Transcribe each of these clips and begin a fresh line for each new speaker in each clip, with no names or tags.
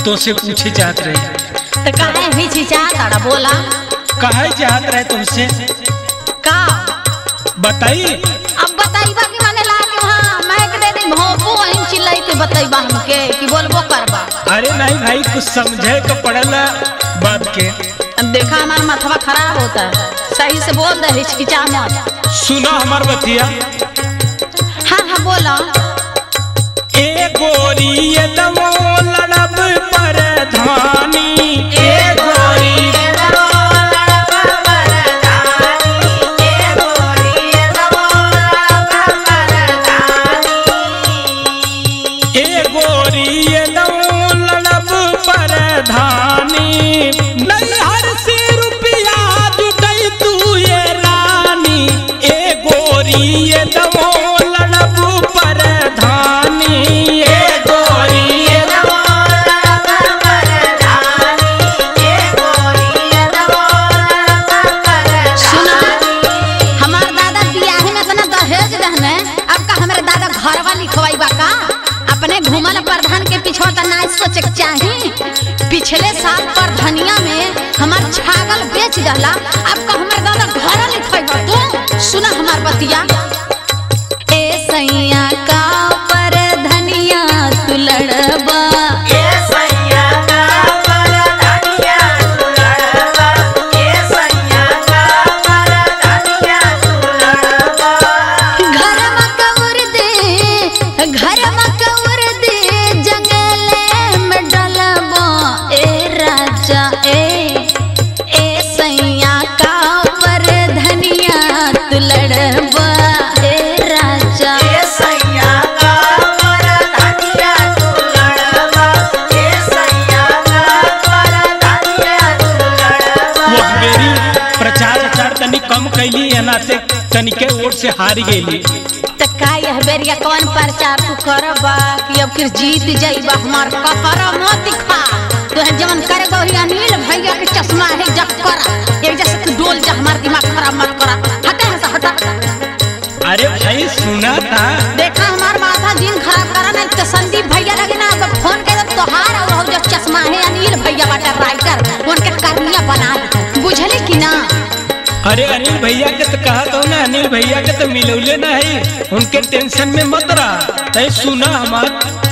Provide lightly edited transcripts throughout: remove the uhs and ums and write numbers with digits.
तो से पूछे चाहत रहे।
तो काहे हिचकिचाता बोला?
काहे चाहत रहे तुमसे?
का
बताई।
अब बताइबा कि माने ला के वहां मैं के दे दी भोपू वहीं चिल्लाई के बताइबा हमके कि बोलबो करबा।
अरे नहीं भाई, कुछ समझे को पड़ला बात के।
अब देखा हमारा माथवा खराब होता है, सही से बोल दे, हिचकिचा मत।
सुनो हमार बतिया।
हाँ हाँ बोला।
ए गोरी ये दमो लड़ब पर धानी, ए गोरी ये दमो लड़ब पर धानी, ए गोरी ये दमो लड़ब पर धानी, ए गोरी ये दमो लड़ब पर धानी, नैहर से रुपया जुटाई तू ये रानी, ए गोरी ये दमो लड़ब पर धानी, ए गोरी ये दमो लड़ब पर धानी, ए गोरी ये दमो लड़ब पर धानी।
सुना, हमार दादा बियाहे में इतना दहेज दहने, अब का हमारे दादा घर वाली खवाइबा का? अपने घूमल प्रधान के पीछे तो ना सोचे के चाही। पिछले साल प्रधानिया में हमार छागल बेच डाला, अब का हमारे दादा घर वाली खवाइबा तू? सुना हमार बतिया। ए सैया का प्रधानिया तू लड़बा,
ए सैया का प्रधानिया तू लड़बा, ए सैया का प्रधानिया तू लड़बा।
घर में कवर दे जंगले में डलबा, ए राजा ए सैया का प्रधानिया तू लड़बा, ए राजा।
ए सैया का प्रधानिया तू लड़बा, ए सैया का प्रधानिया तू लड़बा। वो मेरी प्रचार तनी कम कैली है ना, से तनिके वोट से हार गेली।
त का यह बेरिया कौन प्रचार तू करबा कि अब फिर जीत जाइबा? हमार कपड़ा मत दिखा, तो जवन करेगा वही अनिल भैया के चश्मा है जब करा, एक जैसे तू डोल जा, हमार दिमाग खराब मत करा। हटा है हटा।
अरे भाई सुना था,
देखा हमार माथा जीन खराब करा नहीं तो संदीप भैया लगे ना, अब फोन के तोहार और जो चश्मा है अनिल भैया वाटर राइटर उनके करनिया बना दी, बुझले कि ना?
अरे अनिल भैया के तो कहा तो ना, अनिल भैया के तो मिलौले ना है, उनके टेंशन में मत रहा। तय सुना हमार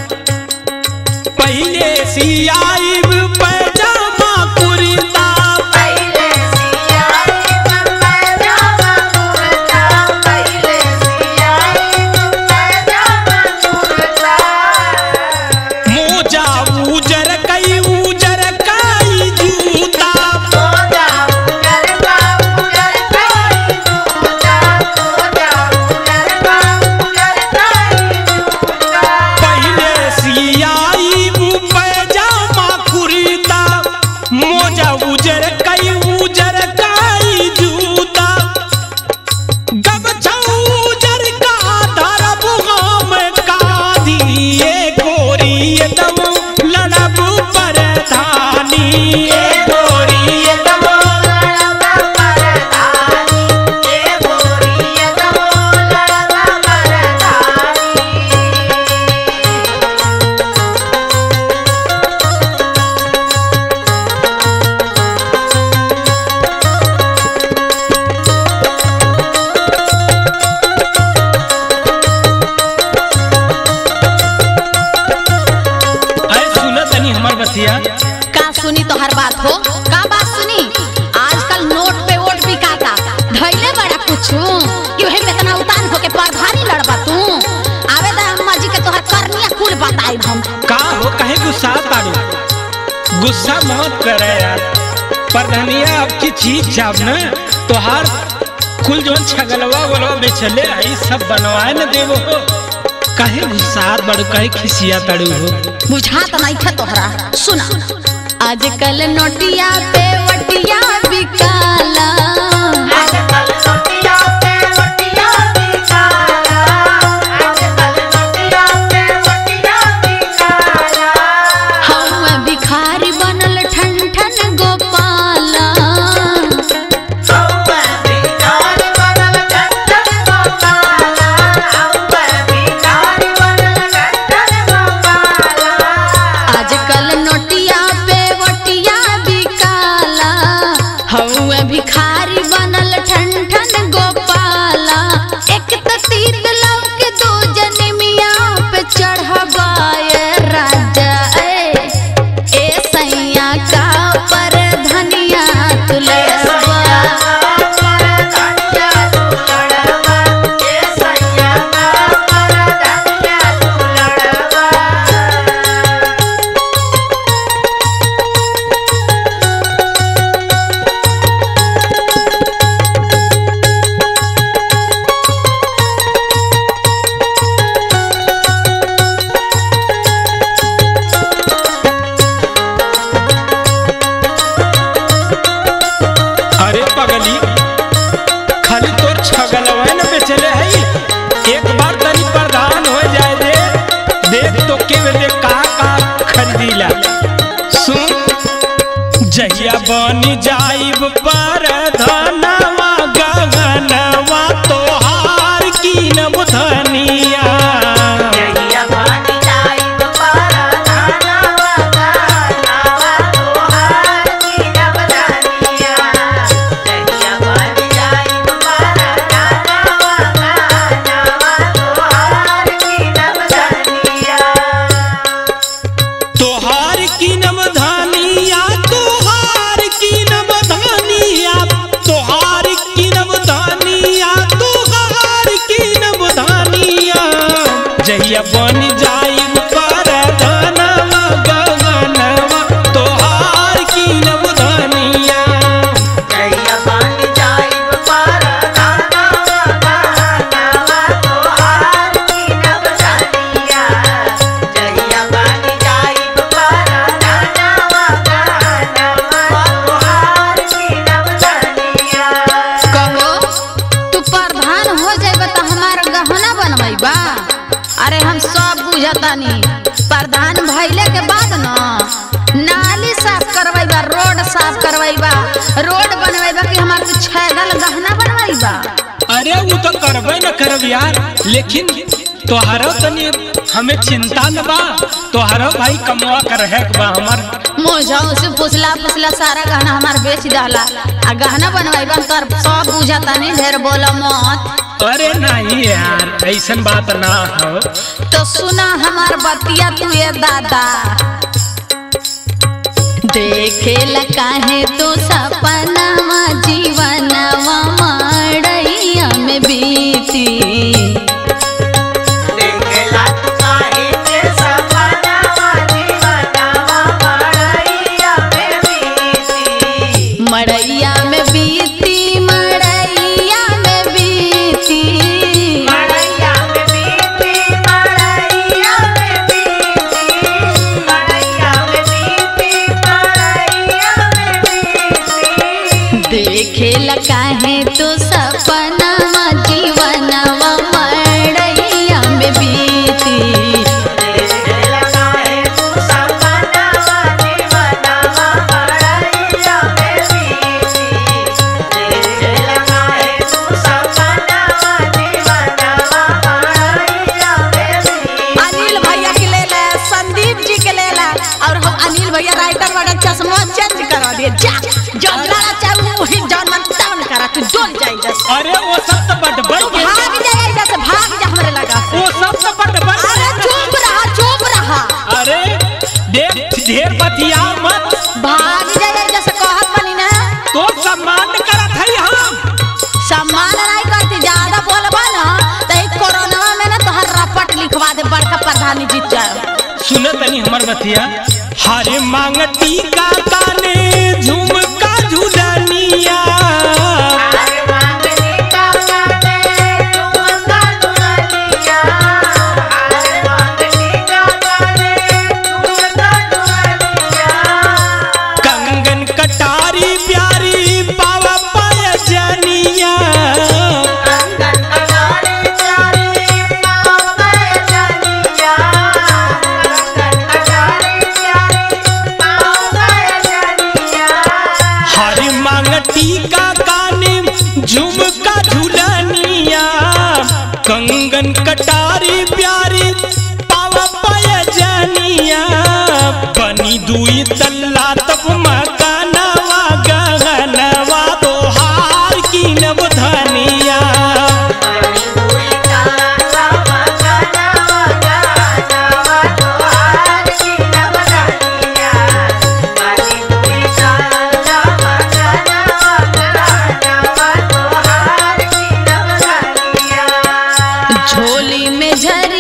पहले सियाइब पैजामा कुर्ता, पहले सियाइब पैजामा कुर्ता, पहले सियाइब पैजामा कुर्ता, मोजा उजर कई जूता, मोजा उजर कई जूता, मोजा उजर कई जूता, पहले सियाइब पैजामा कुर्ता, मोजा उजर कई जूता, गमछा उजर का धरब हम कादिए, गोरी ये दम लड़ब पर धानी, ए गोरी ये दम लड़ब पर धानी, ए गोरी ये दम लड़ब पर धानी। अरे सुना तनी हमार बतिया।
का सुनी तो हर बात हो, का बात सुनी? आजकल नोट पे वोट बिकाता, धैले बड़ा कुछू कि वही में इतना उतान होके प्रधानी लड़बा तू? आवे दा अम्मा जी के तोहर करनिया कुल बताई हम।
का हो कहे गुस्सा तारू? गुस्सा मत करे यार, प्रधानिया आपकी चीज जाब न तोहार कुल जोन छगलवा वलवा बेचले आई सब बनवाए न देवो हो। कहे गुस्सा बड़ू, कहे खिसिया तड़ू हो?
बुझात नहीं था तोहरा। सुना, आजकल नोटिया पे वटिया बिकाला,
आजकल नोटिया पे वटिया बिकाला, आजकल नोटिया पे वटिया बिकाला,
हम भिखारी बनल ठन ठन गोपाला,
हम भिखारी बनल ठन ठन गोपाला, हम भिखारी बनल ठन ठन गोपाला,
आजकल नोटिया
जहिया बन जाइब परधनवा गगनवा तोहार कीनब धनिया। जहिया बन जाइब परधनवा गगनवा तोहार कीनब धनिया।
जहिया बन जाइब परधनवा गगनवा तोहार कीनब धनिया। जहिया बन जाइब परधनवा गगनवा तोहार कीनब धनिया।
कहो तू प्रधान हो जाइबा त हमार गहना बनवाइबा। अरे हम सब बुझतानी प्रधान भइले के बाद न नाली साफ करवाइबा, रोड साफ करवाइबा, रोड बनवाइबा कि हमार तू छैदल गहना बनवाइबा।
अरे वो तो करबे न करब यार, लेकिन तोहरो तनी हमें चिंता न बा। तोहरो भाई कमवा कर है बा हमर
मोझाऊ से फुसला फुसला सारा गहना हमार बेच दहला आ गहना बनवाइबा तर सब बुझतानी, ढेर बोला मत।
अरे नहीं यार ऐसन बात ना हो।
तो सुना हमार बतिया तू ये दादा, देखेला काहे तू सपनावा जीवनवा मड़ैया में बीती।
देखेला तू काहे के सपनावा जीवनवा मड़ैया में बीती।
मड़ैया में बीती, मड़ैया में बीती।
मड़ैया में बीती, मड़ैया में बीती। मड़ैया में बीती, मड़ैया में बीती।
देखेला काहे तू सपनावा जीवनवा मड़ैया में बीती।
देखेला काहे तू सपनावा जीवनवा मड़ैया में बीती। देखेला काहे तू सपनावा जीवनवा मड़ैया में बीती।
अनिल भैया के ले ला, संदीप जी के ले ला, और हम अनिल भैया राइटर वाला चश्मा चेंज करा दिए। जा जौना चाहे वही जौन मन तौन करा, तू डोल जाई जैसे।
अरे वो सब तो बड़ बड़ के
भाग जाए जैसे, भाग जा हमरे लगा से।
वो सब तो बड़ बड़
अरे चुप रहा, चुप रहा।
अरे देख ढेर बतिया मत,
भाग जाए जैसे कहत बनी ना।
तो सम्मान करत है हम।
सम्मान नहीं करती, ज्यादा बोलबा ना तो ई कोरोना में ना तोहर रपट लिखवा दे, बड़का प्रधानी जीत जाए।
सुन तनी हमर बतिया, हरे मांग टीका काने झुमका झुलनिया।
अरे मांगनी का काने झुमका झुलनिया। अरे मांगनी का काने झुमका झुलनिया।
कंगन कटारी प्यारी पावा पायजनिया।
कंगन कटारी प्यारी पावा पायजनिया। कंगन कटारी प्यारी पावा पायजनिया।
हरे मांग टीका काने झुमका झुलनिया। कंगन कटारी प्यारी पावा पायजनिया। बनी दुई तल्ला तब मकानवा गगनवा तोहार कीनब धनिया।
बनी हुई काला मकानवा गगनवा तोहार कीनब धनिया। बनी हुई काला मकानवा गगनवा तोहार कीनब धनिया।
झोली में झर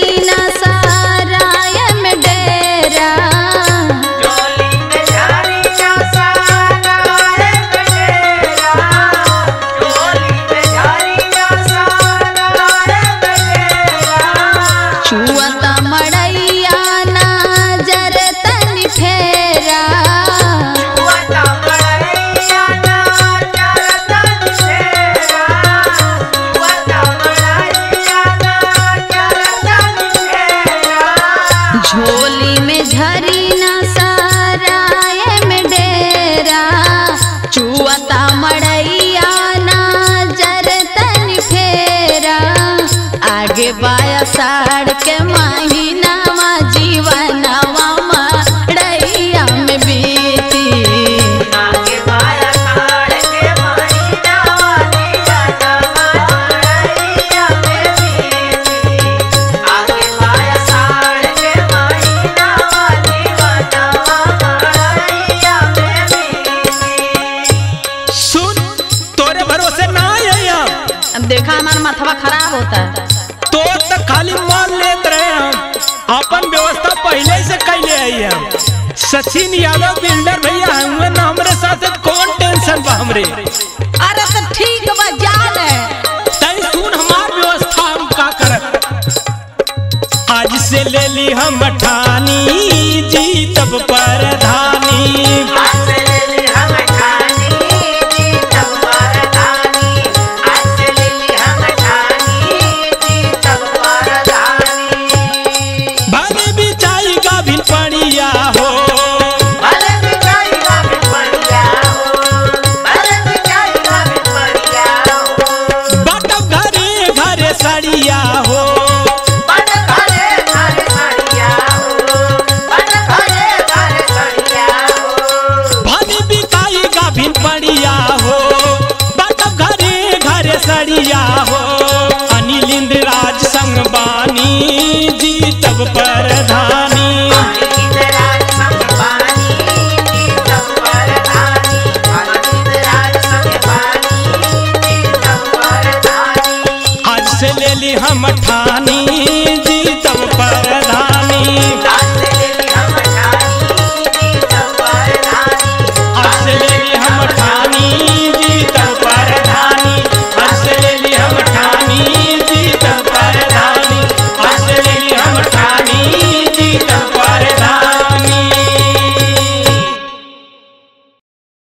बाया साड़ के महीनावा जीवनवा मड़ैया में बीती।
आगे बाया साड़ के महीना वाली जनवा मड़ैया में बीती। आगे बाया साड़ के महीना वाली जनवा मड़ैया में बीती।
सुन, तोरे भरोसे ना है हम।
अब देखा हमारा माथवा खराब होता है।
तो खाली मान लेते रहे हम, अपन व्यवस्था पहले से कैले आई हम। सचिन यादव बिल्डर भैया हुए ना हमरे साथ, कौन टेंशन बा हमरे।
अरे तो ठीक बा, जा ले।
तै सुन हमार व्यवस्था हम का करब। आज से ले ली हम ठानी, जीतब परधानी।
आज से ले ली हम ठानी, जीतब परधानी। आज से ले ली हम ठानी, जीतब परधानी।
भले बिचाई गाभिन पड़िया हो,
भले बिचाईगा भी पड़िया हो, भले बिचाईगा भी पड़िया हो।
बटब घरे घरे सड़िया हो।
बन घरे घरे सड़िया हो, बन घरे घरे सड़िया हो।
भले बिकाई गाभिन पड़िया हो, बटब घरे घरे सड़िया हो। अनिल इंद्रराज संग बानी, जीतब पर